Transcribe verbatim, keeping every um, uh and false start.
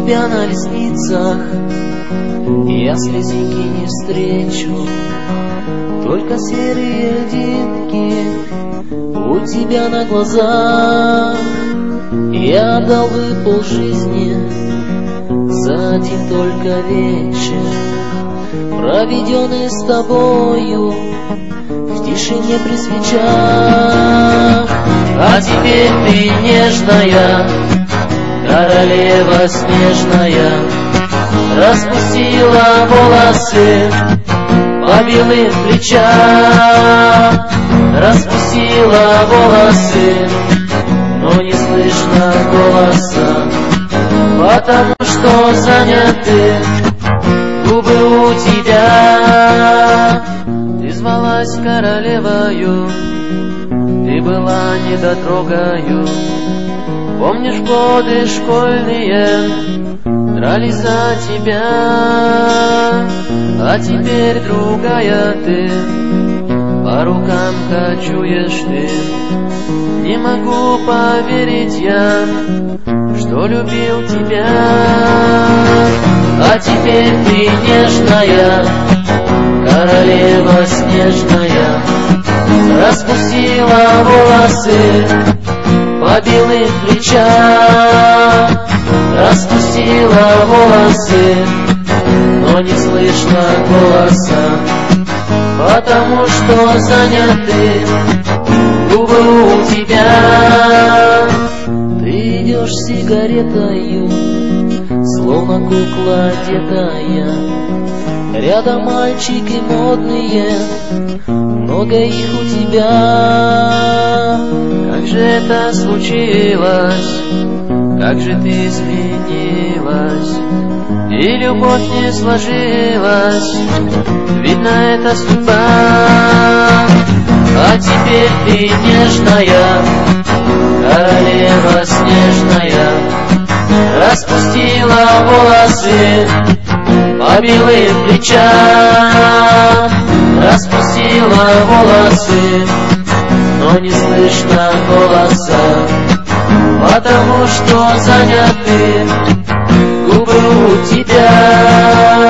тебя на ресницах я слезинки не встречу, только серые льдинки у тебя на глазах. Я отдал бы полжизни за один только вечер, проведенный с тобою в тишине при свечах. А теперь ты нежная, королева снежная, распустила волосы по белым плечам, распустила волосы, но не слышно голоса, потому что заняты губы у тебя. Ты звалась королевою, ты была недотрогою. Помнишь годы школьные, дрались за тебя, а теперь другая ты, по рукам кочуешь ты. Не могу поверить я, что любил тебя. А теперь ты нежная, королева снежная, распустила волосы по белым плечам, распустила волосы, но не слышно голоса, потому что заняты губы у тебя. Ты идешь с сигаретою, словно кукла одетая. Рядом мальчики модные, много их у тебя. Как же это случилось? Как же ты изменилась? И любовь не сложилась, видно, это судьба. А теперь ты нежная, королева снежная, распустила волосы по белым плечам, распустила волосы, но не слышно голоса, потому что заняты губы у тебя.